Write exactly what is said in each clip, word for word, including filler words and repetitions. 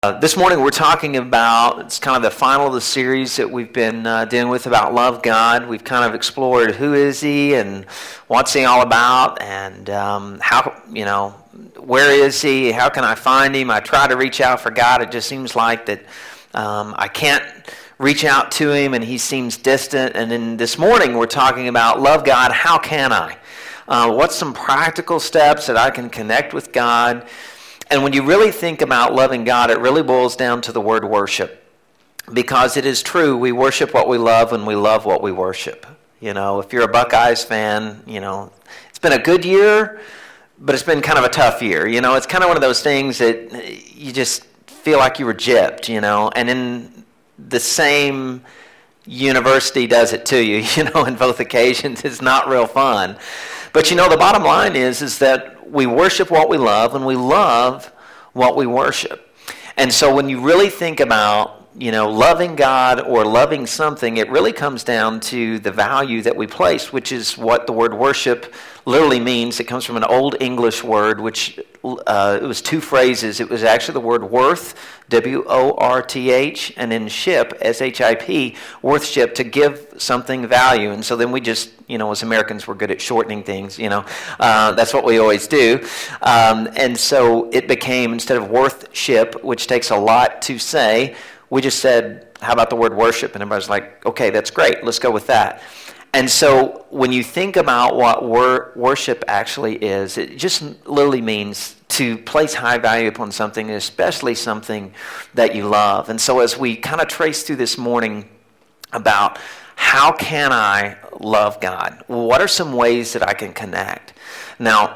Uh, this morning we're talking about, it's kind of the final of the series that we've been uh, dealing with about love God. We've kind of explored who is he and what's he all about and um, how, you know, where is he, how can I find him? I try to reach out for God. It just seems like that um, I can't reach out to him and he seems distant. And then this morning we're talking about love God, how can I? Uh, what's some practical steps that I can connect with God? And when you really think about loving God, it really boils down to the word worship. Because it is true, we worship what we love and we love what we worship. You know, if you're a Buckeyes fan, you know, it's been a good year, but it's been kind of a tough year. You know, it's kind of one of those things that you just feel like you were gypped, you know. And in the same university does it to you, you know, in both occasions. It's not real fun. But, you know, the bottom line is, is that we worship what we love, and we love what we worship. And so when you really think about, you know, loving God or loving something, it really comes down to the value that we place, which is what the word worship literally means. It comes from an Old English word, which uh, it was two phrases. It was actually the word worth, W O R T H, and then ship, S H I P, worthship, to give something value. And so then we just, you know, as Americans, we're good at shortening things, you know. Uh, that's what we always do. Um, and so it became, instead of worthship, which takes a lot to say, we just said, how about the word worship? And everybody's like, okay, that's great. Let's go with that. And so when you think about what wor- worship actually is, it just literally means to place high value upon something, especially something that you love. And so as we kind of trace through this morning about how can I love God? What are some ways that I can connect? Now,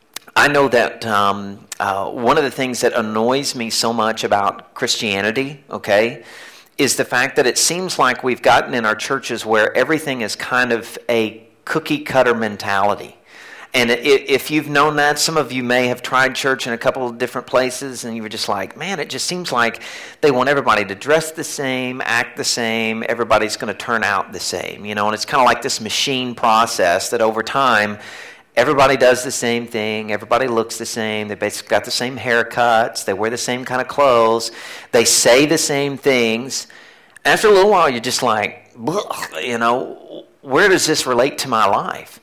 I know that um, uh, one of the things that annoys me so much about Christianity, okay, is the fact that it seems like we've gotten in our churches where everything is kind of a cookie-cutter mentality. And if you've known that, some of you may have tried church in a couple of different places, and you were just like, man, it just seems like they want everybody to dress the same, act the same, everybody's going to turn out the same, you know, and it's kind of like this machine process that over time, everybody does the same thing, everybody looks the same, they basically got the same haircuts, they wear the same kind of clothes, they say the same things. After a little while, you're just like, you know, where does this relate to my life?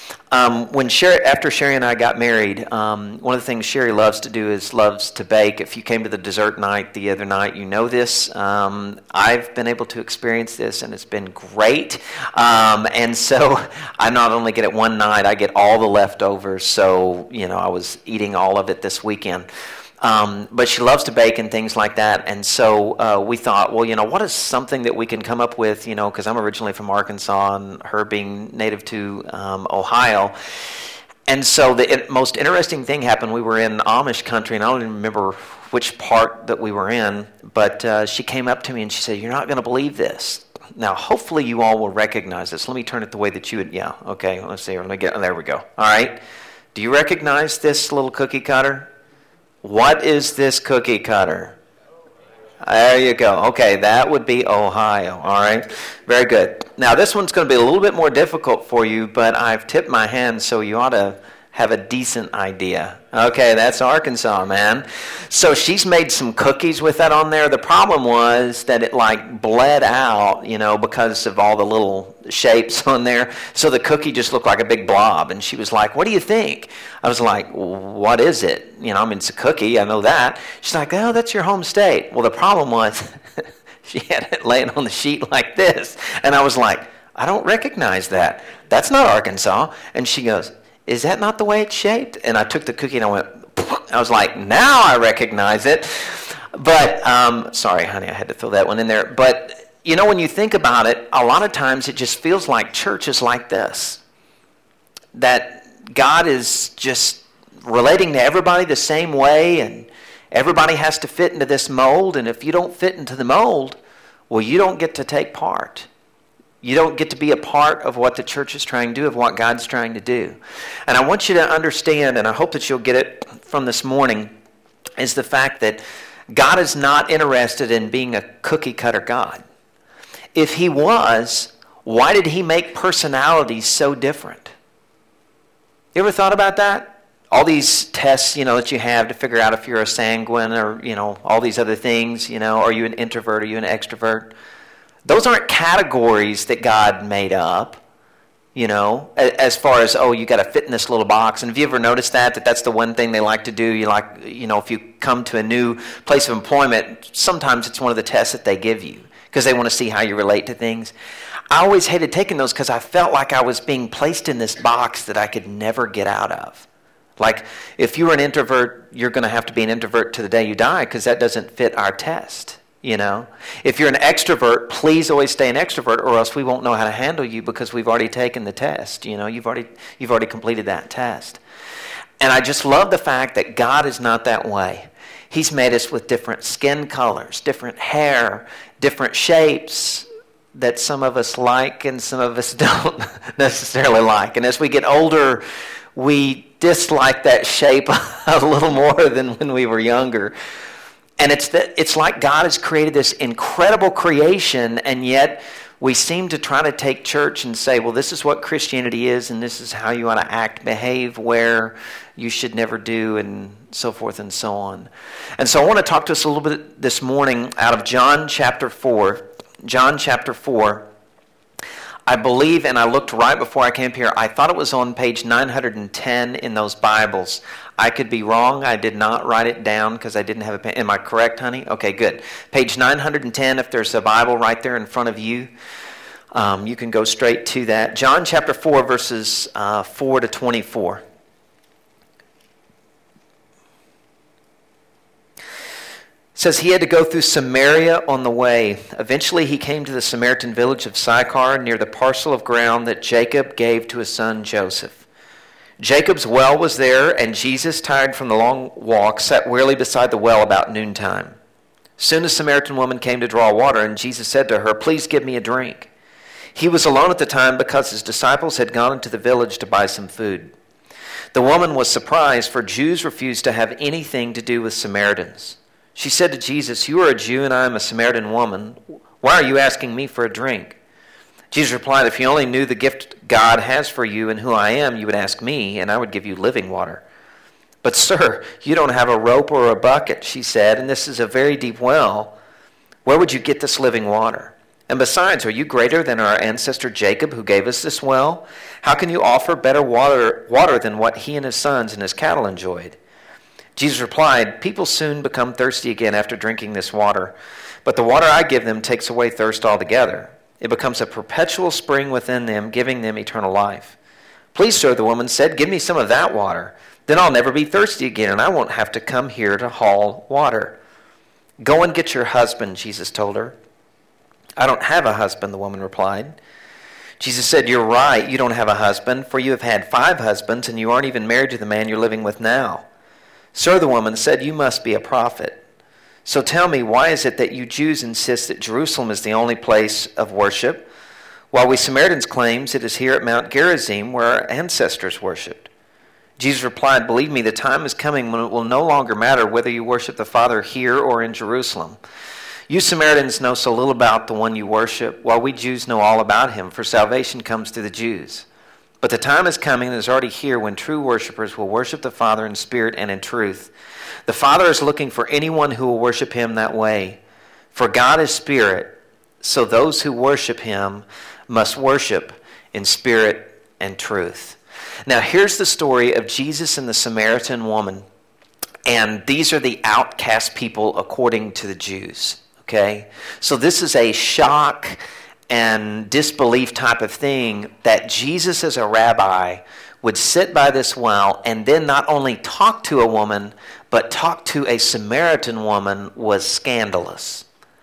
Um, when Sherry, after Sherry and I got married, um, one of the things Sherry loves to do is loves to bake. If you came to the dessert night the other night, you know this. Um, I've been able to experience this, and it's been great. Um, and so I not only get it one night, I get all the leftovers. So, you know, I was eating all of it this weekend. Um, but she loves to bake and things like that, and so uh, we thought, well, you know, what is something that we can come up with, you know, because I'm originally from Arkansas and her being native to um, Ohio. And so the it, most interesting thing happened. We were in Amish country, and I don't even remember which part that we were in, but uh, she came up to me and she said, you're not going to believe this. Now, hopefully you all will recognize this. Let me turn it the way that you would, yeah, okay, let's see, let me get, there we go. All right, do you recognize this little cookie cutter? What is this cookie cutter? There you go. Okay, that would be Ohio. All right, very good. Now, this one's going to be a little bit more difficult for you, but I've tipped my hand, so you ought to have a decent idea. Okay, that's Arkansas, man. So she's made some cookies with that on there. The problem was that it like bled out, you know, because of all the little shapes on there. So the cookie just looked like a big blob. And she was like, what do you think? I was like, what is it? You know, I mean, it's a cookie. I know that. She's like, oh, that's your home state. Well, the problem was she had it laying on the sheet like this. And I was like, I don't recognize that. That's not Arkansas. And she goes, is that not the way it's shaped? And I took the cookie and I went, I was like, now I recognize it. But, um, sorry, honey, I had to throw that one in there. But, you know, when you think about it, a lot of times it just feels like church is like this. That God is just relating to everybody the same way, and everybody has to fit into this mold. And if you don't fit into the mold, well, you don't get to take part. You don't get to be a part of what the church is trying to do, of what God's trying to do. And I want you to understand, and I hope that you'll get it from this morning, is the fact that God is not interested in being a cookie-cutter God. If he was, why did he make personalities so different? You ever thought about that? all these tests, you know, that you have to figure out if you're a sanguine or, you know, all these other things, you know, are you an introvert, are you an extrovert? Those aren't categories that God made up, you know, as far as, oh, you got to fit in this little box. And have you ever noticed that, that that's the one thing they like to do? You like, you know, if you come to a new place of employment, sometimes it's one of the tests that they give you because they want to see how you relate to things. I always hated taking those because I felt like I was being placed in this box that I could never get out of. Like, if you're an introvert, you're going to have to be an introvert to the day you die because that doesn't fit our test, you know. If you're an extrovert, please always stay an extrovert or else we won't know how to handle you because we've already taken the test, you know. You've already you've already completed that test. And I just love the fact that God is not that way. He's made us with different skin colors, different hair, different shapes that some of us like and some of us don't necessarily like. And as we get older, we dislike that shape a little more than when we were younger. And it's that it's like God has created this incredible creation, and yet we seem to try to take church and say, well, this is what Christianity is, and this is how you want to act, behave, where you should never do, and so forth and so on. And so I want to talk to us a little bit this morning out of John chapter four. John chapter four. I believe, and I looked right before I came here, I thought it was on page nine hundred ten in those Bibles. I could be wrong. I did not write it down because I didn't have a pen. Am I correct, honey? Okay, good. Page nine hundred ten, if there's a Bible right there in front of you, um, you can go straight to that. John chapter four, verses uh, four to twenty-four. It says he had to go through Samaria on the way. Eventually he came to the Samaritan village of Sychar near the parcel of ground that Jacob gave to his son Joseph. Jacob's well was there, and Jesus, tired from the long walk, sat wearily beside the well about noontime. Soon a Samaritan woman came to draw water, and Jesus said to her, "Please give me a drink." He was alone at the time because his disciples had gone into the village to buy some food. The woman was surprised, for Jews refused to have anything to do with Samaritans. She said to Jesus, "You are a Jew and I am a Samaritan woman. Why are you asking me for a drink?" Jesus replied, "If you only knew the gift God has for you and who I am, you would ask me, and I would give you living water." "But sir, you don't have a rope or a bucket," she said, "and this is a very deep well. Where would you get this living water? And besides, are you greater than our ancestor Jacob, who gave us this well? How can you offer better water, water than what he and his sons and his cattle enjoyed?" Jesus replied, "People soon become thirsty again after drinking this water, but the water I give them takes away thirst altogether. It becomes a perpetual spring within them, giving them eternal life." "Please, sir," the woman said, "give me some of that water. Then I'll never be thirsty again, and I won't have to come here to haul water." "Go and get your husband," Jesus told her. "I don't have a husband," the woman replied. Jesus said, "You're right, you don't have a husband, for you have had five husbands, and you aren't even married to the man you're living with now." "Sir," the woman said, "you must be a prophet. So tell me, why is it that you Jews insist that Jerusalem is the only place of worship, while we Samaritans claim it is here at Mount Gerizim where our ancestors worshipped?" Jesus replied, "Believe me, the time is coming when it will no longer matter whether you worship the Father here or in Jerusalem. You Samaritans know so little about the one you worship, while we Jews know all about him, for salvation comes through the Jews. But the time is coming and is already here when true worshipers will worship the Father in spirit and in truth. The Father is looking for anyone who will worship him that way. For God is spirit, so those who worship him must worship in spirit and truth." Now here's the story of Jesus and the Samaritan woman. And these are the outcast people according to the Jews. Okay? So this is a shock and disbelief type of thing that Jesus as a rabbi would sit by this well and then not only talk to a woman, but talk to a Samaritan woman was scandalous.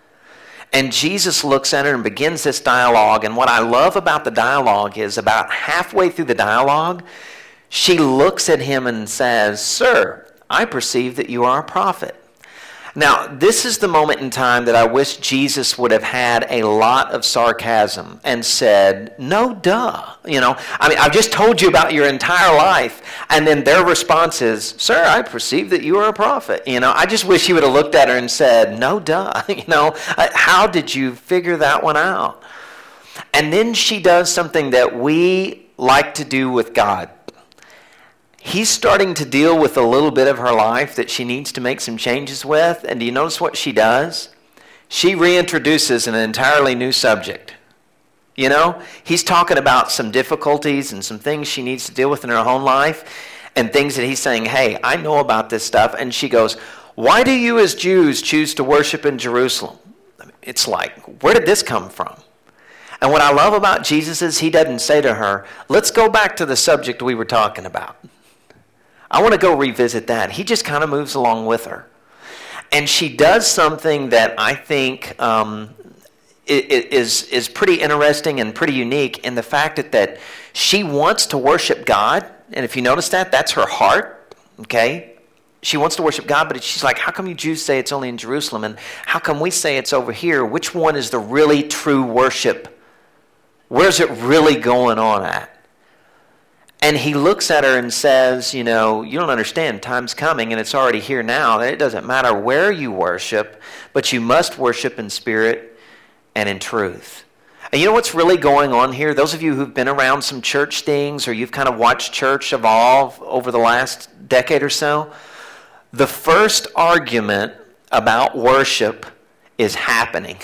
And Jesus looks at her and begins this dialogue. And what I love about the dialogue is about halfway through the dialogue, she looks at him and says, "Sir, I perceive that you are a prophet." Now, this is the moment in time that I wish Jesus would have had a lot of sarcasm and said, "No, duh." You know, I mean, I've just told you about your entire life. And then their response is, "Sir, I perceive that you are a prophet." You know, I just wish he would have looked at her and said, "No, duh." You know, how did you figure that one out? And then she does something that we like to do with God. he's starting to deal with a little bit of her life that she needs to make some changes with. And do you notice what she does? She reintroduces an entirely new subject. You know, he's talking about some difficulties and some things she needs to deal with in her own life and things that he's saying, hey, I know about this stuff. And she goes, why do you as Jews choose to worship in Jerusalem? It's like, where did this come from? And what I love about Jesus is he doesn't say to her, let's go back to the subject we were talking about. I want to go revisit that. He just kind of moves along with her. And she does something that I think um, is, is pretty interesting and pretty unique in the fact that, that she wants to worship God. And if you notice that, that's her heart, okay? She wants to worship God, but she's like, how come you Jews say it's only in Jerusalem? And how come we say it's over here? Which one is the really true worship? Where's it really going on at? And he looks at her and says, you know, you don't understand. Time's coming, and it's already here now. It doesn't matter where you worship, but you must worship in spirit and in truth. And you know what's really going on here? Those of you who've been around some church things or you've kind of watched church evolve over the last decade or so, the first argument about worship is happening.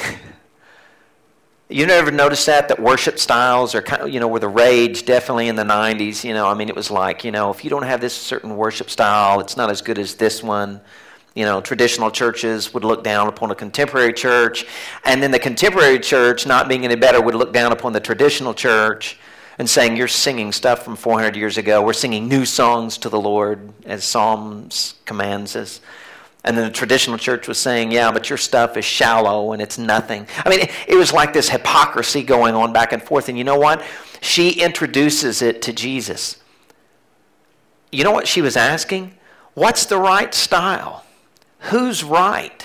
You never noticed that, that worship styles are kind of, you know, were the rage definitely in the nineties. You know, I mean, it was like, you know, if you don't have this certain worship style, it's not as good as this one. You know, traditional churches would look down upon a contemporary church, and then the contemporary church, not being any better, would look down upon the traditional church and saying, you're singing stuff from four hundred years ago. We're singing new songs to the Lord, as Psalms commands us. And then the traditional church was saying, yeah, but your stuff is shallow and it's nothing. I mean, it, it was like this hypocrisy going on back and forth. And you know what? She introduces it to Jesus. You know what she was asking? What's the right style? Who's right?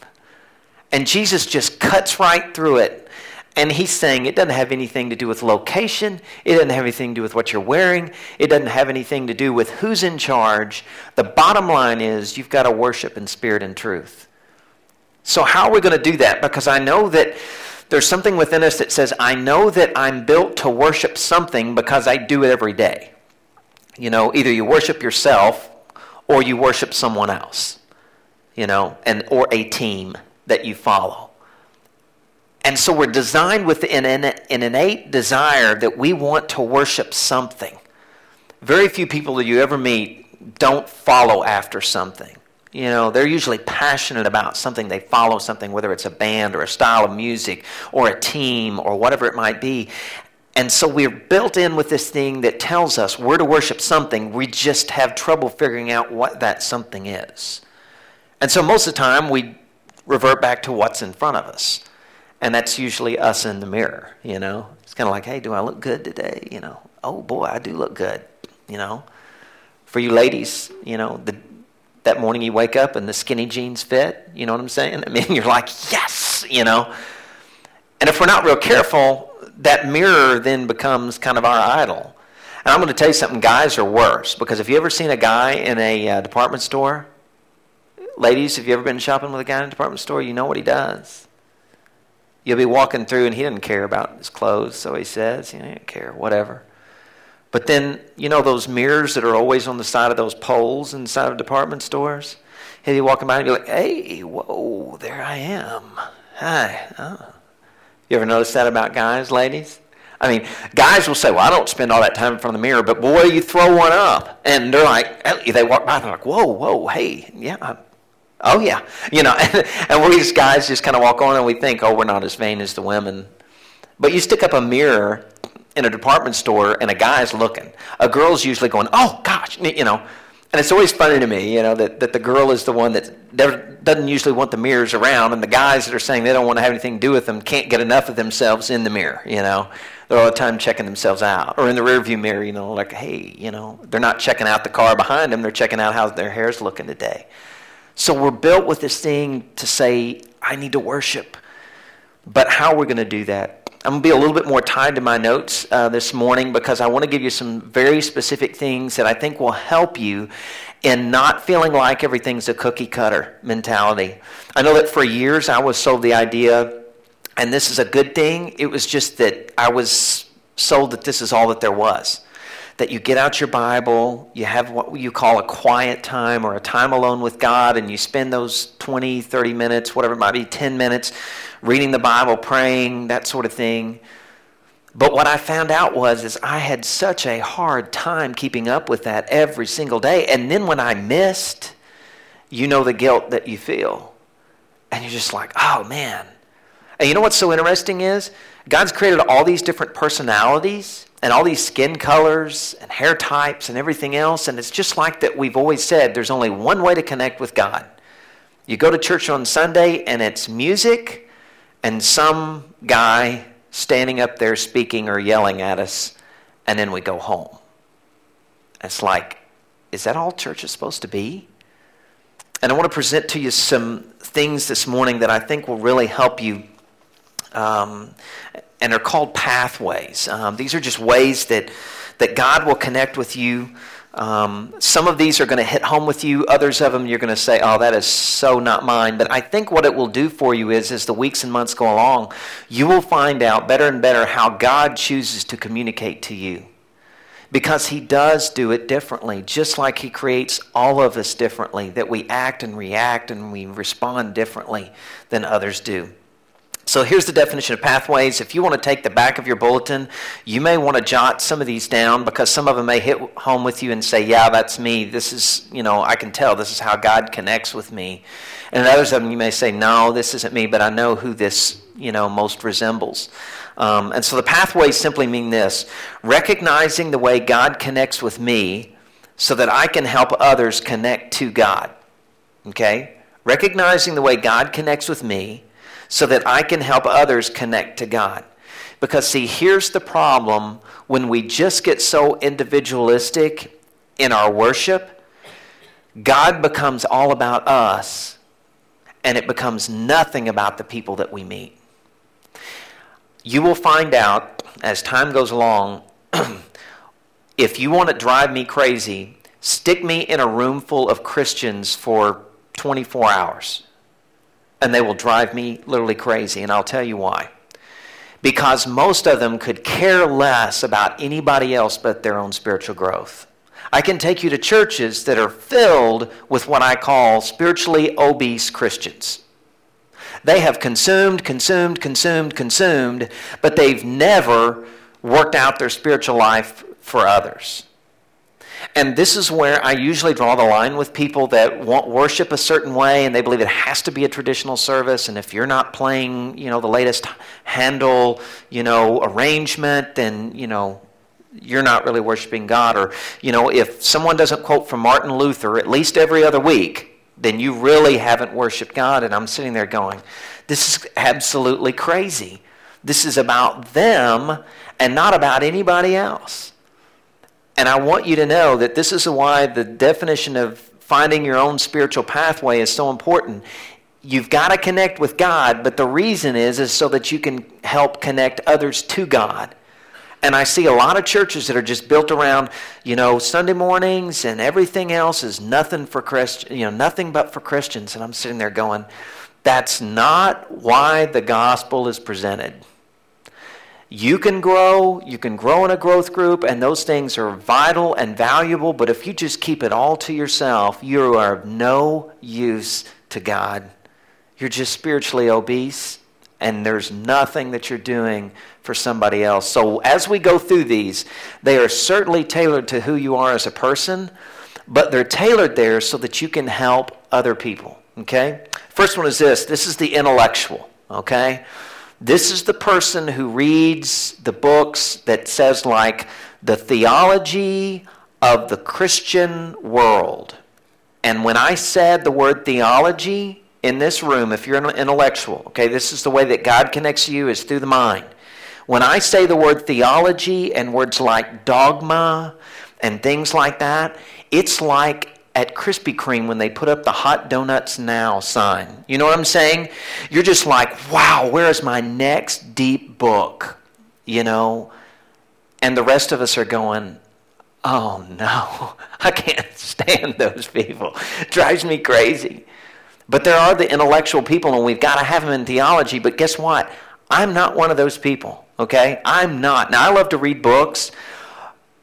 And Jesus just cuts right through it. And he's saying it doesn't have anything to do with location. It doesn't have anything to do with what you're wearing. It doesn't have anything to do with who's in charge. The bottom line is you've got to worship in spirit and truth. So how are we going to do that? Because I know that there's something within us that says, I know that I'm built to worship something because I do it every day. You know, either you worship yourself or you worship someone else, you know, and or a team that you follow. And so we're designed with an, an innate desire that we want to worship something. Very few people that you ever meet don't follow after something. You know, they're usually passionate about something. They follow something, whether it's a band or a style of music or a team or whatever it might be. And so we're built in with this thing that tells us we're to worship something. We just have trouble figuring out what that something is. And so most of the time we revert back to what's in front of us. And that's usually us in the mirror, you know. It's kind of like, hey, do I look good today? You know, oh, boy, I do look good, you know. For you ladies, you know, the, that morning you wake up and the skinny jeans fit, you know what I'm saying? I mean, you're like, yes, you know. And if we're not real careful, that mirror then becomes kind of our idol. And I'm going to tell you something, guys are worse. Because have you ever seen a guy in a uh, department store? Ladies, have you ever been shopping with a guy in a department store? You know what he does. You'll be walking through and he doesn't care about his clothes, so he says, you know, he doesn't care, whatever. But then, you know those mirrors that are always on the side of those poles inside of department stores? He'll be walking by and be like, hey, whoa, there I am. Hi. Oh. You ever notice that about guys, ladies? I mean, guys will say, well, I don't spend all that time in front of the mirror, but boy, you throw one up. And they're like, they walk by and they're like, whoa, whoa, hey, yeah, I'm, oh, yeah. You know, and, and we as guys just kind of walk on and we think, oh, we're not as vain as the women. But you stick up a mirror in a department store and a guy's looking. A girl's usually going, oh, gosh, you know. And it's always funny to me, you know, that, that the girl is the one that doesn't usually want the mirrors around, and the guys that are saying they don't want to have anything to do with them can't get enough of themselves in the mirror, you know. They're all the time checking themselves out. Or in the rearview mirror, you know, like, hey, you know, they're not checking out the car behind them. They're checking out how their hair's looking today. So we're built with this thing to say, I need to worship. But how are we going to do that? I'm going to be a little bit more tied to my notes uh, this morning because I want to give you some very specific things that I think will help you in not feeling like everything's a cookie cutter mentality. I know that for years I was sold the idea, and this is a good thing, it was just that I was sold that this is all that there was. that you get out your Bible, you have what you call a quiet time or a time alone with God, and you spend those twenty, thirty minutes, whatever it might be, ten minutes, reading the Bible, praying, that sort of thing. But what I found out was is I had such a hard time keeping up with that every single day. And then when I missed, you know the guilt that you feel. And you're just like, oh, man. And you know what's so interesting is God's created all these different personalities and all these skin colors and hair types and everything else. And it's just like that we've always said, there's only one way to connect with God. You go to church on Sunday and it's music and some guy standing up there speaking or yelling at us, and then we go home. It's like, is that all church is supposed to be? And I want to present to you some things this morning that I think will really help you, um, and are called pathways. Um, these are just ways that, that God will connect with you. Um, some of these are going to hit home with you. Others of them you're going to say, oh, that is so not mine. But I think what it will do for you is, as the weeks and months go along, you will find out better and better how God chooses to communicate to you. Because he does do it differently, just like he creates all of us differently, that we act and react and we respond differently than others do. So here's the definition of pathways. If you want to take the back of your bulletin, you may want to jot some of these down because some of them may hit home with you and say, yeah, that's me. This is, you know, I can tell this is how God connects with me. And others of them you may say, no, this isn't me, but I know who this, you know, most resembles. Um, and so the pathways simply mean this: recognizing the way God connects with me so that I can help others connect to God. Okay? Recognizing the way God connects with me so that I can help others connect to God. Because see, here's the problem when we just get so individualistic in our worship. God becomes all about us, and it becomes nothing about the people that we meet. You will find out as time goes along, if you want to drive me crazy, stick me in a room full of Christians for twenty-four hours. And they will drive me literally crazy, and I'll tell you why. Because most of them could care less about anybody else but their own spiritual growth. I can take you to churches that are filled with what I call spiritually obese Christians. They have consumed, consumed, consumed, consumed, but they've never worked out their spiritual life for others. And this is where I usually draw the line with people that want worship a certain way and they believe it has to be a traditional service. And if you're not playing, you know, the latest Handel, you know, arrangement, then, you know, you're not really worshiping God. Or, you know, if someone doesn't quote from Martin Luther at least every other week, then you really haven't worshiped God. And I'm sitting there going, this is absolutely crazy. This is about them and not about anybody else. And I want you to know that this is why the definition of finding your own spiritual pathway is so important. You've got to connect with God, but the reason is, is so that you can help connect others to God. And I see a lot of churches that are just built around, you know, Sunday mornings and everything else is nothing for Christ, you know, nothing but for Christians. And I'm sitting there going, that's not why the gospel is presented. You can grow, you can grow in a growth group, and those things are vital and valuable, but if you just keep it all to yourself, you are of no use to God. You're just spiritually obese, and there's nothing that you're doing for somebody else. So as we go through these, they are certainly tailored to who you are as a person, but they're tailored there so that you can help other people, okay? First one is this. This is the intellectual, okay? This is the person who reads the books that says like the theology of the Christian world. And when I said the word theology in this room, if you're an intellectual, okay, this is the way that God connects to you is through the mind. When I say the word theology and words like dogma and things like that, it's like at Krispy Kreme when they put up the Hot Donuts Now sign. You know what I'm saying? You're just like, wow, where is my next deep book? You know? And the rest of us are going, oh no, I can't stand those people. It drives me crazy. But there are the intellectual people, and we've got to have them in theology. But guess what? I'm not one of those people, okay? I'm not. Now, I love to read books,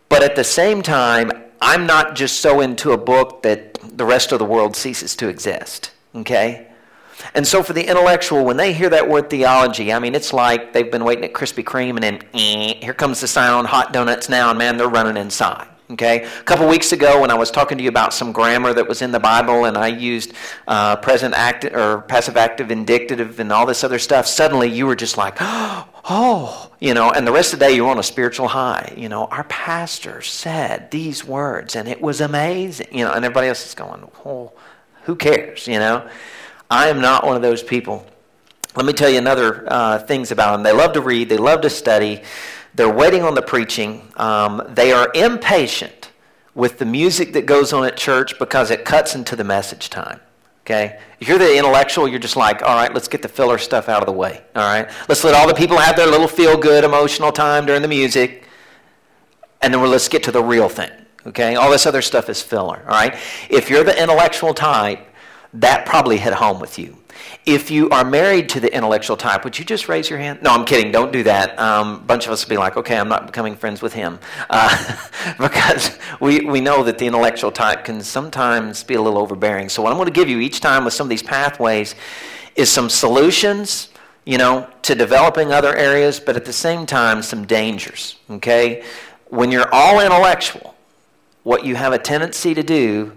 But at the same time, I'm not just so into a book that the rest of the world ceases to exist, okay? And so for the intellectual, when they hear that word theology, I mean, it's like they've been waiting at Krispy Kreme, and then eh, here comes the sign on hot donuts now, and man, they're running inside. Okay, a couple weeks ago when I was talking to you about some grammar that was in the Bible, and I used uh, present active or passive active indicative and all this other stuff, suddenly you were just like, oh, you know, and the rest of the day you were on a spiritual high. You know, our pastor said these words, and it was amazing. You know, and everybody else is going, oh, who cares? You know, I am not one of those people. Let me tell you another uh, things about them. They love to read. They love to study. They're waiting on the preaching. Um, they are impatient with the music that goes on at church because it cuts into the message time. Okay? If you're the intellectual, you're just like, all right, let's get the filler stuff out of the way. All right? Let's let all the people have their little feel-good emotional time during the music, and then we'll, let's get to the real thing. Okay? All this other stuff is filler. All right? If you're the intellectual type, that probably hit home with you. If you are married to the intellectual type, would you just raise your hand? No, I'm kidding. Don't do that. Um, a bunch of us will be like, okay, I'm not becoming friends with him. Uh, because we, we know that the intellectual type can sometimes be a little overbearing. So what I'm going to give you each time with some of these pathways is some solutions, you know, to developing other areas, but at the same time, some dangers, okay? When you're all intellectual, what you have a tendency to do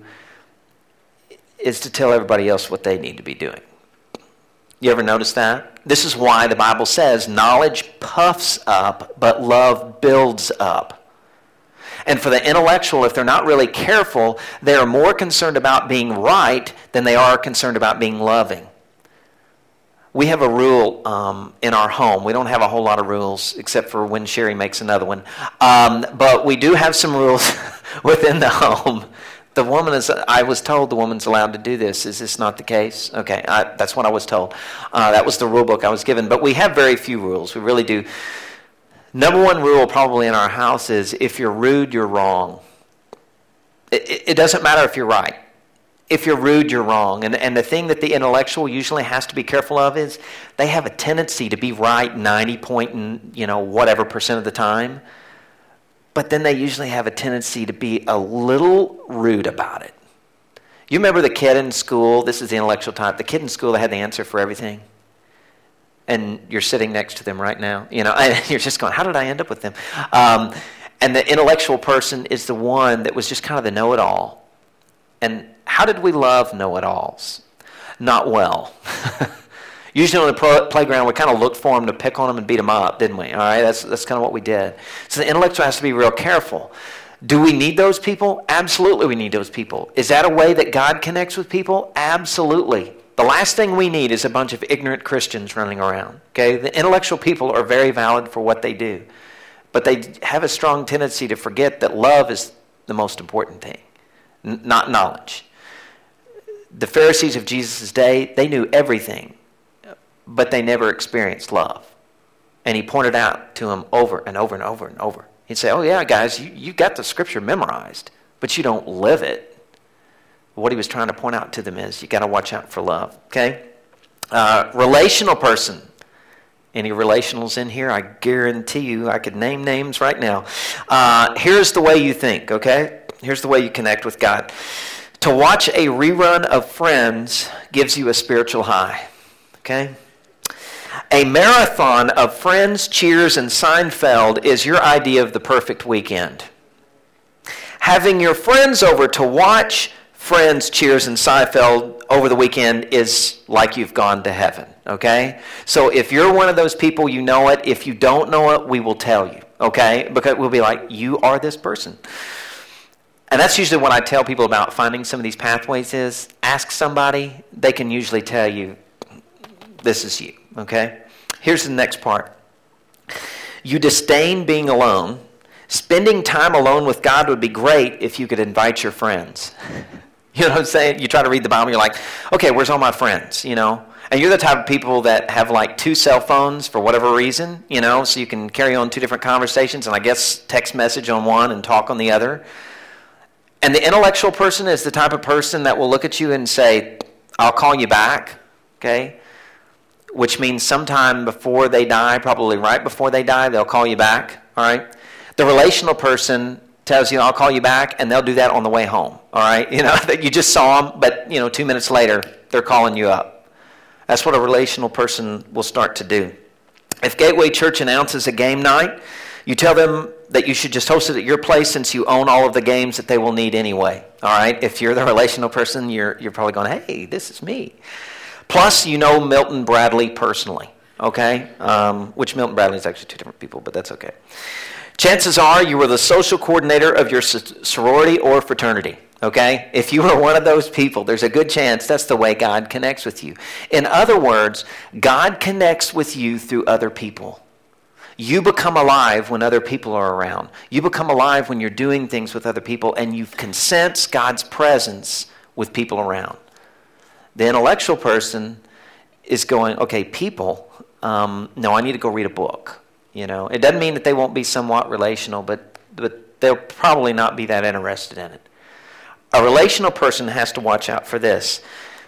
is to tell everybody else what they need to be doing. You ever notice that? This is why the Bible says knowledge puffs up, but love builds up. And for the intellectual, if they're not really careful, they are more concerned about being right than they are concerned about being loving. We have a rule um, in our home. We don't have a whole lot of rules except for when Sherry makes another one. Um, but we do have some rules within the home. The woman is, I was told the woman's allowed to do this. Is this not the case? Okay, I, that's what I was told. Uh, that was the rule book I was given. But we have very few rules. We really do. Number one rule probably in our house is if you're rude, you're wrong. It, it, it doesn't matter if you're right. If you're rude, you're wrong. And, and the thing that the intellectual usually has to be careful of is they have a tendency to be right ninety point and, you know, whatever percent of the time. But then they usually have a tendency to be a little rude about it. You remember the kid in school? This is the intellectual type. The kid in school that had the answer for everything. And you're sitting next to them right now. You know, and you're just going, how did I end up with them? Um, and the intellectual person is the one that was just kind of the know-it-all. And how did we love know-it-alls? Not well. Usually on the pro- playground, we kind of looked for them to pick on them and beat them up, didn't we? All right, that's that's kind of what we did. So the intellectual has to be real careful. Do we need those people? Absolutely we need those people. Is that a way that God connects with people? Absolutely. The last thing we need is a bunch of ignorant Christians running around. Okay, the intellectual people are very valid for what they do. But they have a strong tendency to forget that love is the most important thing, n- not knowledge. The Pharisees of Jesus' day, they knew everything, but they never experienced love. And he pointed out to them over and over and over and over. He'd say, oh yeah, guys, you, you got the scripture memorized, but you don't live it. What he was trying to point out to them is you got to watch out for love, okay? Uh, relational person. Any relationals in here? I guarantee you I could name names right now. Uh, here's the way you think, okay? Here's the way you connect with God. To watch a rerun of Friends gives you a spiritual high, okay? A marathon of Friends, Cheers, and Seinfeld is your idea of the perfect weekend. Having your friends over to watch Friends, Cheers, and Seinfeld over the weekend is like you've gone to heaven, okay? So if you're one of those people, you know it. If you don't know it, we will tell you, okay? Because we'll be like, you are this person. And that's usually what I tell people about finding some of these pathways is ask somebody. They can usually tell you, this is you, okay? Here's the next part. You disdain being alone. Spending time alone with God would be great if you could invite your friends. You know what I'm saying? You try to read the Bible, you're like, okay, where's all my friends, you know? And you're the type of people that have like two cell phones for whatever reason, you know, so you can carry on two different conversations and I guess text message on one and talk on the other. And the intellectual person is the type of person that will look at you and say, I'll call you back, okay? Which means sometime before they die, probably right before they die, they'll call you back, all right? The relational person tells you, I'll call you back, and they'll do that on the way home, all right? You know, that you just saw them, but, you know, two minutes later, they're calling you up. That's what a relational person will start to do. If Gateway Church announces a game night, you tell them that you should just host it at your place since you own all of the games that they will need anyway, all right? If you're the relational person, you're you're probably going, hey, this is me. Plus, you know Milton Bradley personally, okay? Um, which Milton Bradley is actually two different people, but that's okay. Chances are you were the social coordinator of your sorority or fraternity, okay? If you were one of those people, there's a good chance that's the way God connects with you. In other words, God connects with you through other people. You become alive when other people are around. You become alive when you're doing things with other people, and you can sense God's presence with people around. The intellectual person is going, okay, people, um, no, I need to go read a book. You know, it doesn't mean that they won't be somewhat relational, but but they'll probably not be that interested in it. A relational person has to watch out for this.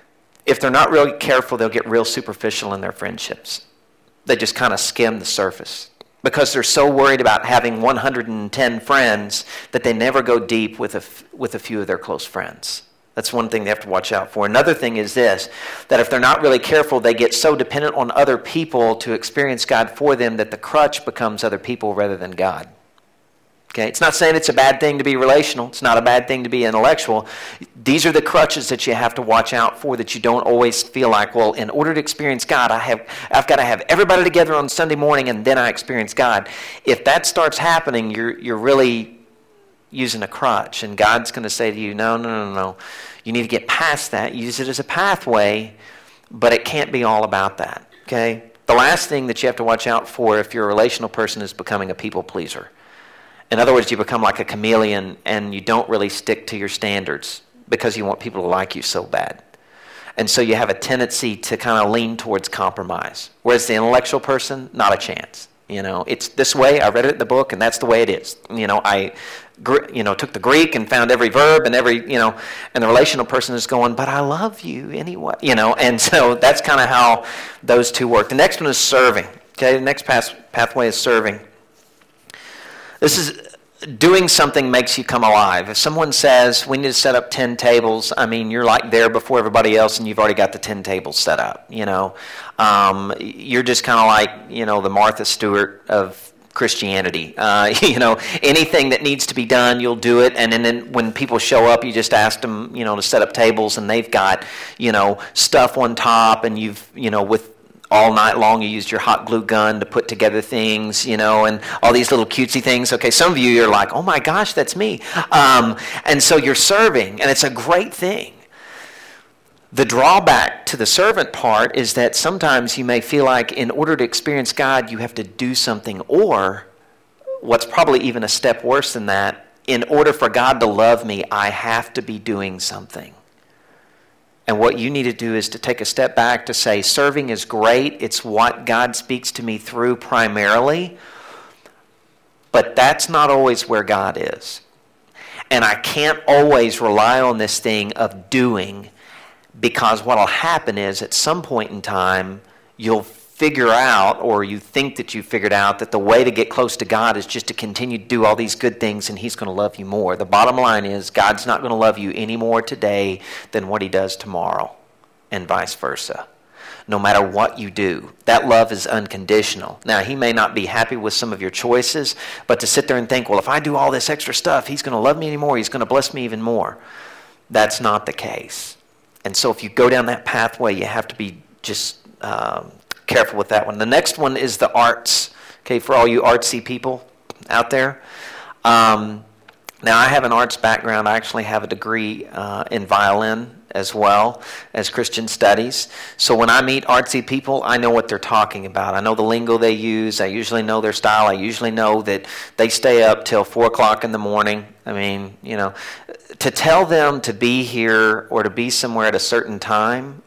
If they're not really careful, they'll get real superficial in their friendships. They just kind of skim the surface because they're so worried about having one hundred ten friends that they never go deep with a, with a few of their close friends. That's one thing they have to watch out for. Another thing is this, that if they're not really careful, they get so dependent on other people to experience God for them that the crutch becomes other people rather than God. Okay, it's not saying it's a bad thing to be relational. It's not a bad thing to be intellectual. These are the crutches that you have to watch out for, that you don't always feel like, well, in order to experience God, I have, I've got to have everybody together on Sunday morning and then I experience God. If that starts happening, you're you're really using a crutch, and God's going to say to you, no, no, no, no. You need to get past that. Use it as a pathway, but it can't be all about that, okay? The last thing that you have to watch out for if you're a relational person is becoming a people pleaser. In other words, you become like a chameleon and you don't really stick to your standards because you want people to like you so bad. And so you have a tendency to kind of lean towards compromise. Whereas the intellectual person, not a chance. You know, it's this way. I read it in the book, and that's the way it is. You know, I, you know, took the Greek and found every verb and every, you know, and the relational person is going, but I love you anyway. You know, and so that's kind of how those two work. The next one is serving. Okay, the next path, pathway is serving. This is doing something makes you come alive. If someone says, we need to set up ten tables, I mean, you're like there before everybody else and you've already got the ten tables set up, you know. Um, you're just kind of like, you know, the Martha Stewart of Christianity. Uh, you know, anything that needs to be done, you'll do it. And then, then when people show up, you just ask them, you know, to set up tables and they've got, you know, stuff on top and you've, you know, with all night long, you used your hot glue gun to put together things, you know, and all these little cutesy things. Okay, some of you, you're like, oh my gosh, that's me. Um, and so you're serving, and it's a great thing. The drawback to the servant part is that sometimes you may feel like in order to experience God, you have to do something, or what's probably even a step worse than that, in order for God to love me, I have to be doing something. And what you need to do is to take a step back to say, serving is great. It's what God speaks to me through primarily. But that's not always where God is. And I can't always rely on this thing of doing, because what will happen is at some point in time, you'll figure out, or you think that you figured out, that the way to get close to God is just to continue to do all these good things and He's going to love you more. The bottom line is God's not going to love you any more today than what He does tomorrow, and vice versa. No matter what you do, that love is unconditional. Now, He may not be happy with some of your choices, but to sit there and think, well, if I do all this extra stuff, He's going to love me anymore, He's going to bless me even more. That's not the case. And so if you go down that pathway, you have to be just um, careful with that one. The next one is the arts. Okay, for all you artsy people out there. Um, now, I have an arts background. I actually have a degree uh, in violin as well as Christian studies. So when I meet artsy people, I know what they're talking about. I know the lingo they use. I usually know their style. I usually know that they stay up till four o'clock in the morning. I mean, you know, to tell them to be here or to be somewhere at a certain time,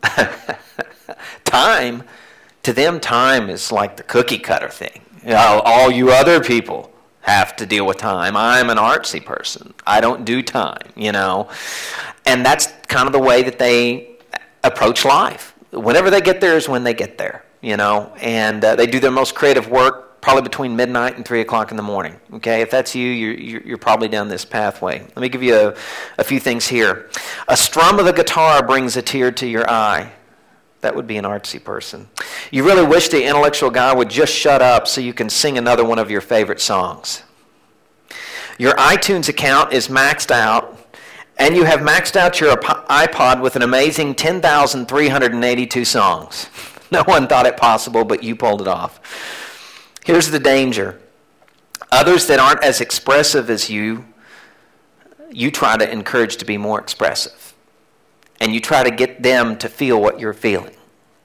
time, to them, time is like the cookie cutter thing. You know, all you other people have to deal with time. I'm an artsy person. I don't do time, you know. And that's kind of the way that they approach life. Whenever they get there is when they get there, you know. And uh, they do their most creative work probably between midnight and three o'clock in the morning. Okay, if that's you, you're, you're probably down this pathway. Let me give you a, a few things here. A strum of the guitar brings a tear to your eye. That would be an artsy person. You really wish the intellectual guy would just shut up so you can sing another one of your favorite songs. Your iTunes account is maxed out, and you have maxed out your iPod with an amazing ten thousand three hundred eighty-two songs. No one thought it possible, but you pulled it off. Here's the danger. Others that aren't as expressive as you, you try to encourage to be more expressive. And you try to get them to feel what you're feeling.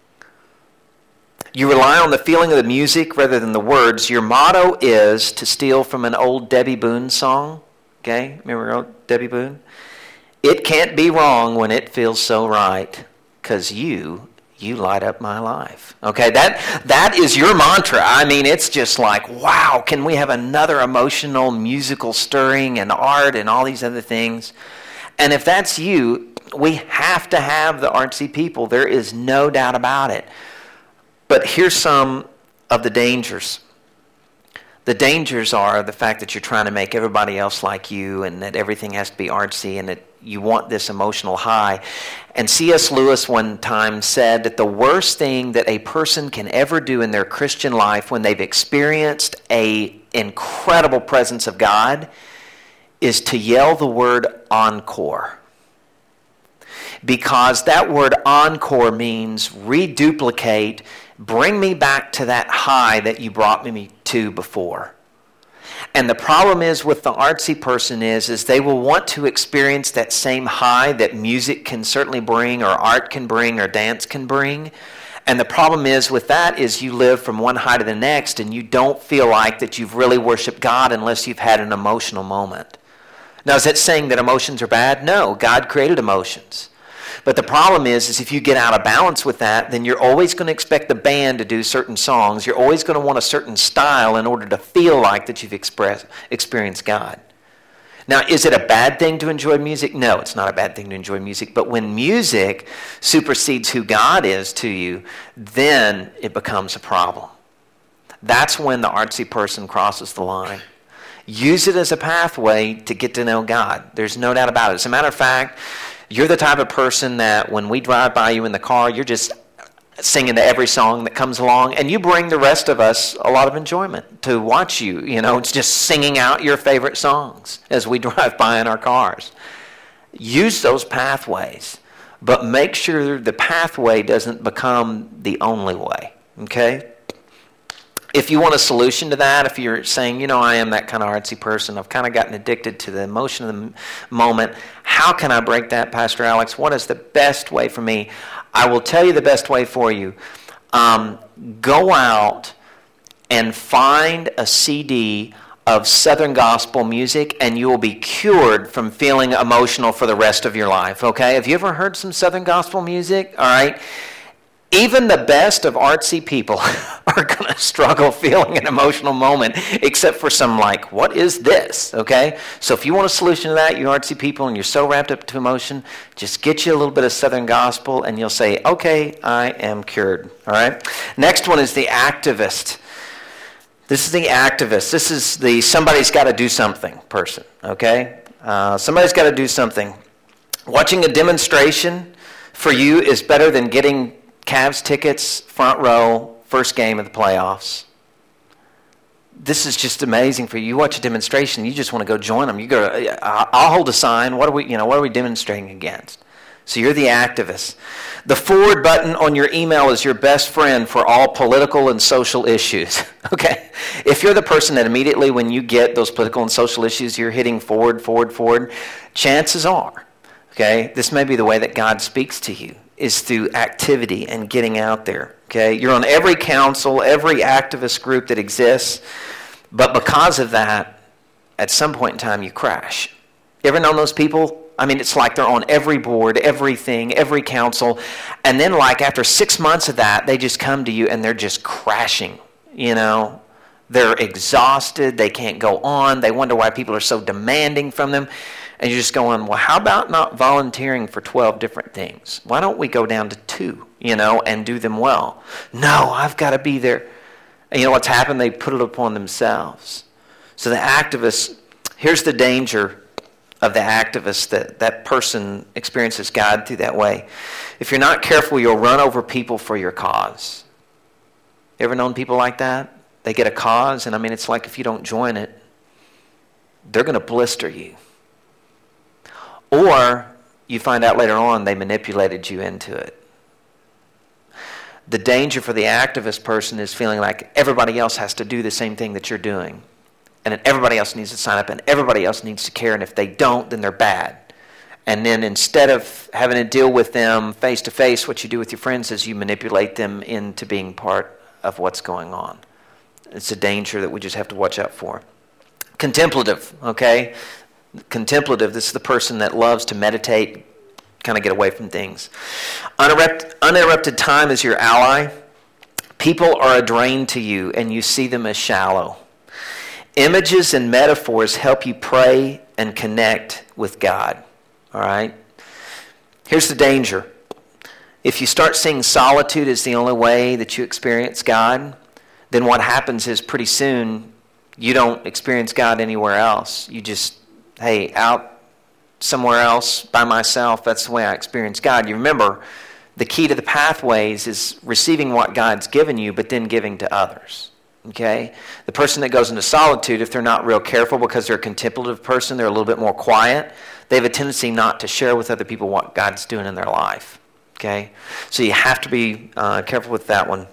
You rely on the feeling of the music rather than the words. Your motto is to steal from an old Debbie Boone song. Okay, remember Debbie Boone? It can't be wrong when it feels so right, because you, you light up my life. Okay, that that is your mantra. I mean, it's just like, wow, can we have another emotional, musical stirring and art and all these other things? And if that's you, we have to have the artsy people. There is no doubt about it. But here's some of the dangers. The dangers are the fact that you're trying to make everybody else like you and that everything has to be artsy and that you want this emotional high. And C S Lewis one time said that the worst thing that a person can ever do in their Christian life when they've experienced an incredible presence of God is to yell the word encore. Because that word encore means reduplicate, bring me back to that high that you brought me to before. And the problem is with the artsy person is, is they will want to experience that same high that music can certainly bring, or art can bring, or dance can bring. And the problem is with that is you live from one high to the next and you don't feel like that you've really worshiped God unless you've had an emotional moment. Now, is that saying that emotions are bad? No, God created emotions. But the problem is, is if you get out of balance with that, then you're always going to expect the band to do certain songs. You're always going to want a certain style in order to feel like that you've expressed, experienced God. Now, is it a bad thing to enjoy music? No, it's not a bad thing to enjoy music. But when music supersedes who God is to you, then it becomes a problem. That's when the artsy person crosses the line. Use it as a pathway to get to know God. There's no doubt about it. As a matter of fact, you're the type of person that when we drive by you in the car, you're just singing to every song that comes along, and you bring the rest of us a lot of enjoyment to watch you. You know, it's just singing out your favorite songs as we drive by in our cars. Use those pathways, but make sure the pathway doesn't become the only way, okay? If you want a solution to that, if you're saying, you know, I am that kind of artsy person, I've kind of gotten addicted to the emotion of the moment, how can I break that, Pastor Alex? What is the best way for me? I will tell you the best way for you. Um, go out and find a C D of Southern gospel music, and you will be cured from feeling emotional for the rest of your life, okay? Have you ever heard some Southern gospel music? All right. Even the best of artsy people are going to struggle feeling an emotional moment, except for some like, what is this? Okay? So if you want a solution to that, you artsy people, and you're so wrapped up to emotion, just get you a little bit of Southern gospel, and you'll say, okay, I am cured. All right? Next one is the activist. This is the activist. This is the somebody's got to do something person. Okay? Uh, somebody's got to do something. Watching a demonstration for you is better than getting Cavs tickets, front row, first game of the playoffs. This is just amazing for you. You watch a demonstration, you just want to go join them. You go, I'll hold a sign. What are we, you know, what are we demonstrating against? So you're the activist. The forward button on your email is your best friend for all political and social issues. Okay? If you're the person that immediately when you get those political and social issues, you're hitting forward, forward, forward, chances are, okay, this may be the way that God speaks to you, is through activity and getting out there, okay? You're on every council, every activist group that exists, but because of that, at some point in time, you crash. You ever known those people? I mean, it's like they're on every board, everything, every council, and then like after six months of that, they just come to you and they're just crashing, you know? They're exhausted, they can't go on, they wonder why people are so demanding from them. And you're just going, well, how about not volunteering for twelve different things? Why don't we go down to two, you know, and do them well? No, I've got to be there. And you know what's happened? They put it upon themselves. So the activists, here's the danger of the activist, that that person experiences God through that way. If you're not careful, you'll run over people for your cause. You ever known people like that? They get a cause, and I mean, it's like if you don't join it, they're going to blister you. Or you find out later on they manipulated you into it. The danger for the activist person is feeling like everybody else has to do the same thing that you're doing. And then everybody else needs to sign up, and everybody else needs to care, and if they don't, then they're bad. And then instead of having to deal with them face-to-face, what you do with your friends is you manipulate them into being part of what's going on. It's a danger that we just have to watch out for. Contemplative, okay? Contemplative, this is the person that loves to meditate, kind of get away from things. Uninterrupted, uninterrupted time is your ally. People are a drain to you, and you see them as shallow. Images and metaphors help you pray and connect with God. All right? Here's the danger. If you start seeing solitude as the only way that you experience God, then what happens is pretty soon you don't experience God anywhere else. You just, hey, out somewhere else by myself, that's the way I experience God. You remember, the key to the pathways is receiving what God's given you, but then giving to others. Okay? The person that goes into solitude, if they're not real careful because they're a contemplative person, they're a little bit more quiet, they have a tendency not to share with other people what God's doing in their life. Okay? So you have to be uh, careful with that one.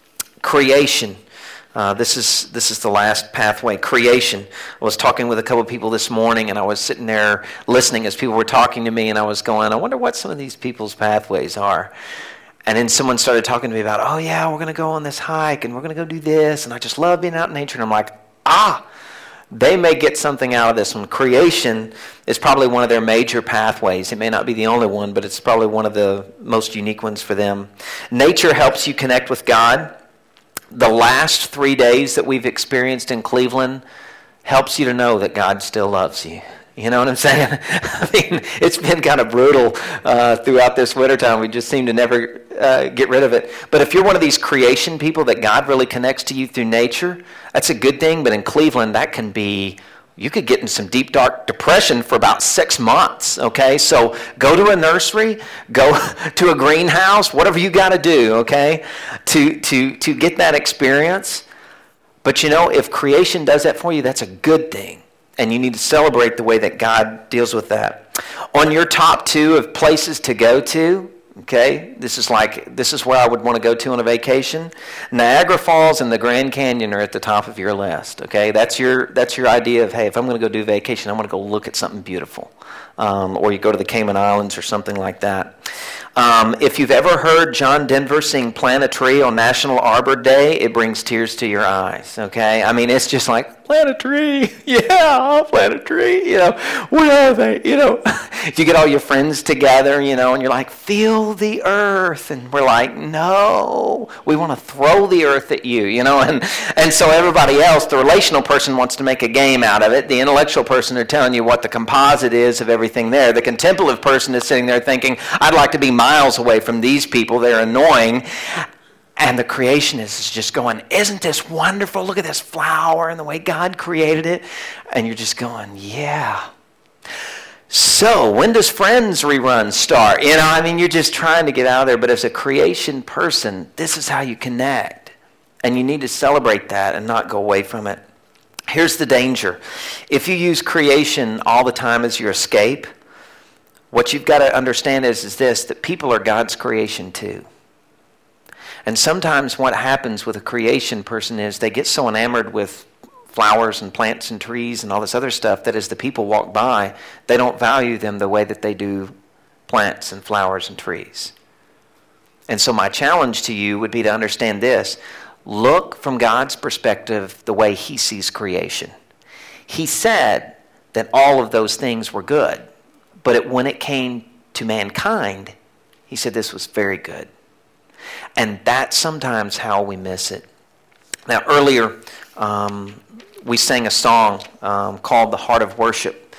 Creation. Uh, this is this is the last pathway. Creation. I was talking with a couple of people this morning, and I was sitting there listening as people were talking to me, and I was going, I wonder what some of these people's pathways are. And then someone started talking to me about, oh yeah, we're going to go on this hike, and we're going to go do this, and I just love being out in nature. And I'm like, ah, they may get something out of this one. Creation is probably one of their major pathways. It may not be the only one, but it's probably one of the most unique ones for them. Nature helps you connect with God. The last three days that we've experienced in Cleveland helps you to know that God still loves you. You know what I'm saying? I mean, it's been kind of brutal uh, throughout this wintertime. We just seem to never uh, get rid of it. But if you're one of these creation people that God really connects to you through nature, that's a good thing. But in Cleveland, that can be, you could get in some deep, dark depression for about six months, okay? So go to a nursery, go to a greenhouse, whatever you got to do, okay, to, to, to get that experience. But you know, if creation does that for you, that's a good thing. And you need to celebrate the way that God deals with that. On your top two of places to go to, okay, this is like, this is where I would want to go to on a vacation. Niagara Falls and the Grand Canyon are at the top of your list, okay? That's your that's your idea of, hey, if I'm going to go do vacation, I'm going to go look at something beautiful. Um, or you go to the Cayman Islands or something like that. Um, if you've ever heard John Denver sing Plant a Tree on National Arbor Day, it brings tears to your eyes, okay? I mean, it's just like, plant a tree. Yeah, I'll plant a tree. You know, what are they? You know, you get all your friends together, you know, and you're like, feel the earth. And we're like, no, we want to throw the earth at you, you know? And, and so everybody else, the relational person wants to make a game out of it. The intellectual person are telling you what the composite is of everything there. The contemplative person is sitting there thinking, I'd like to be miles away from these people. They're annoying. And the creationist is just going, isn't this wonderful? Look at this flower and the way God created it. And you're just going, yeah. So when does Friends rerun start? You know, I mean, you're just trying to get out of there. But as a creation person, this is how you connect. And you need to celebrate that and not go away from it. Here's the danger. If you use creation all the time as your escape, what you've got to understand is, is this, that people are God's creation too. And sometimes what happens with a creation person is they get so enamored with flowers and plants and trees and all this other stuff that as the people walk by, they don't value them the way that they do plants and flowers and trees. And so my challenge to you would be to understand this. Look from God's perspective the way he sees creation. He said that all of those things were good, but it, when it came to mankind, he said this was very good. And that's sometimes how we miss it. Now, earlier, um, we sang a song um, called The Heart of Worship.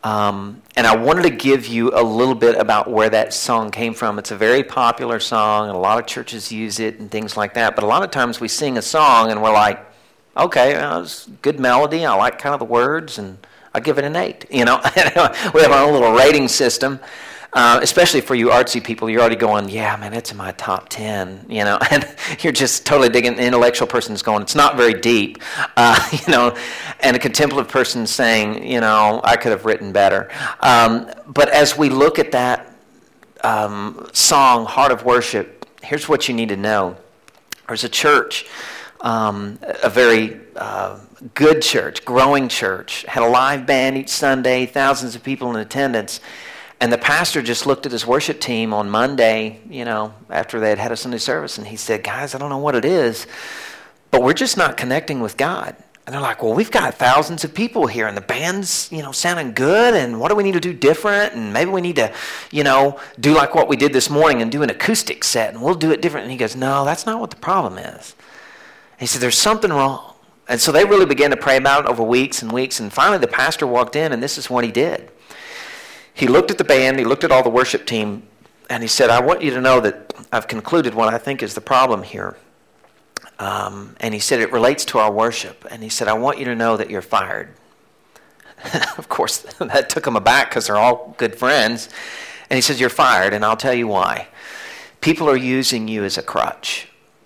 Um, and I wanted to give you a little bit about where that song came from. It's a very popular song, and a lot of churches use it and things like that. But a lot of times we sing a song, and we're like, okay, well, it's a good melody. I like kind of the words, and I give it an eight. You know, we have our own little rating system. Uh, especially for you artsy people, you're already going, yeah, man, it's in my top ten, you know, and you're just totally digging. The intellectual person's going, it's not very deep, uh, you know, and a contemplative person's saying, you know, I could have written better. Um, but as we look at that um, song, Heart of Worship, here's what you need to know. There's a church, um, a very uh, good church, growing church, had a live band each Sunday, thousands of people in attendance. And the pastor just looked at his worship team on Monday, you know, after they had had a Sunday service, and he said, guys, I don't know what it is, but we're just not connecting with God. And they're like, well, we've got thousands of people here, and the band's, you know, sounding good, and what do we need to do different? And maybe we need to, you know, do like what we did this morning and do an acoustic set, and we'll do it different. And he goes, no, that's not what the problem is. He said, there's something wrong. And so they really began to pray about it over weeks and weeks, and finally the pastor walked in, and this is what he did. He looked at the band, he looked at all the worship team, and he said, I want you to know that I've concluded what I think is the problem here. Um, and he said, it relates to our worship. And he said, I want you to know that you're fired. Of course, that took him aback because they're all good friends. And he says, you're fired, and I'll tell you why. People are using you as a crutch.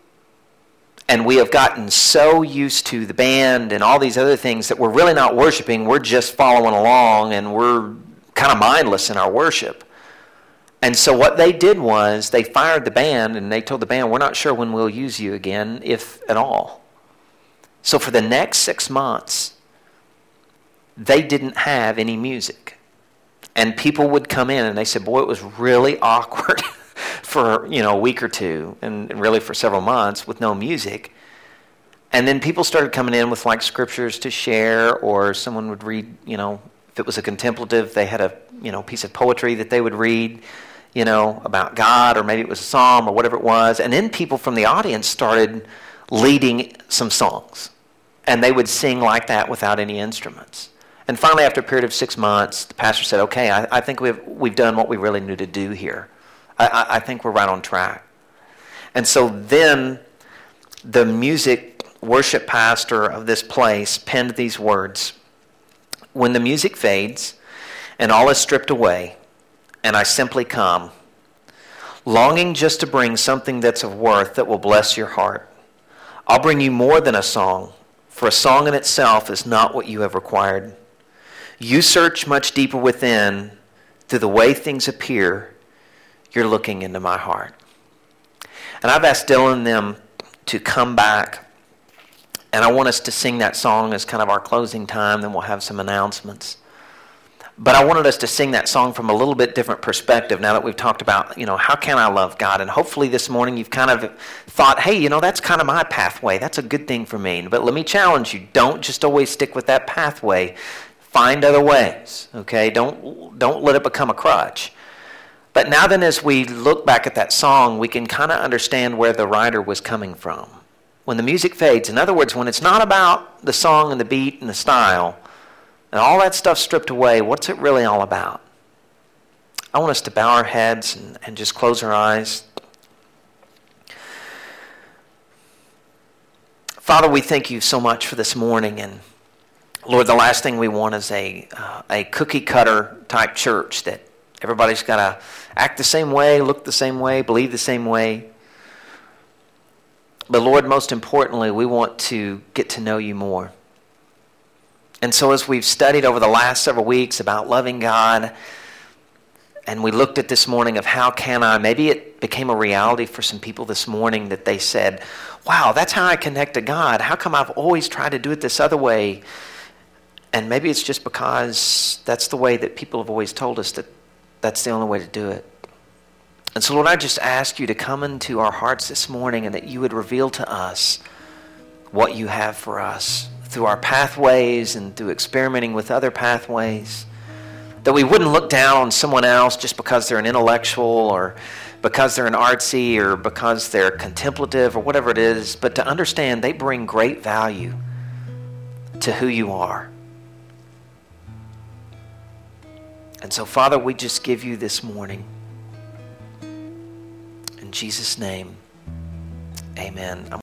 And we have gotten so used to the band and all these other things that we're really not worshiping. We're just following along, and we're kind of mindless in our worship. And so what they did was they fired the band, and they told the band, we're not sure when we'll use you again, if at all. So for the next six months, they didn't have any music. And people would come in, and they said, boy, it was really awkward for, you know, a week or two, and really for several months with no music. And then people started coming in with like scriptures to share, or someone would read, you know, if it was a contemplative, they had a, you know, piece of poetry that they would read, you know, about God, or maybe it was a psalm or whatever it was. And then people from the audience started leading some songs. And they would sing like that without any instruments. And finally, after a period of six months, the pastor said, okay, I, I think we've we've done what we really need to do here. I, I, I think we're right on track. And so then the music worship pastor of this place penned these words. When the music fades and all is stripped away, and I simply come, longing just to bring something that's of worth that will bless your heart, I'll bring you more than a song, for a song in itself is not what you have required. You search much deeper within, through the way things appear, you're looking into my heart. And I've asked Dylan and them to come back, and I want us to sing that song as kind of our closing time, then we'll have some announcements. But I wanted us to sing that song from a little bit different perspective now that we've talked about, you know, how can I love God? And hopefully this morning you've kind of thought, hey, you know, that's kind of my pathway. That's a good thing for me. But let me challenge you. Don't just always stick with that pathway. Find other ways, okay? Don't, don't let it become a crutch. But now then, as we look back at that song, we can kind of understand where the writer was coming from. When the music fades, in other words, when it's not about the song and the beat and the style, and all that stuff stripped away, what's it really all about? I want us to bow our heads and, and just close our eyes. Father, we thank you so much for this morning. And Lord, the last thing we want is a, uh, a cookie cutter type church that everybody's got to act the same way, look the same way, believe the same way. But Lord, most importantly, we want to get to know you more. And so as we've studied over the last several weeks about loving God, and we looked at this morning of how can I, maybe it became a reality for some people this morning that they said, wow, that's how I connect to God. How come I've always tried to do it this other way? And maybe it's just because that's the way that people have always told us that that's the only way to do it. And so, Lord, I just ask you to come into our hearts this morning and that you would reveal to us what you have for us through our pathways and through experimenting with other pathways. That we wouldn't look down on someone else just because they're an intellectual or because they're an artsy or because they're contemplative or whatever it is, but to understand they bring great value to who you are. And so, Father, we just give you this morning. In Jesus' name, amen.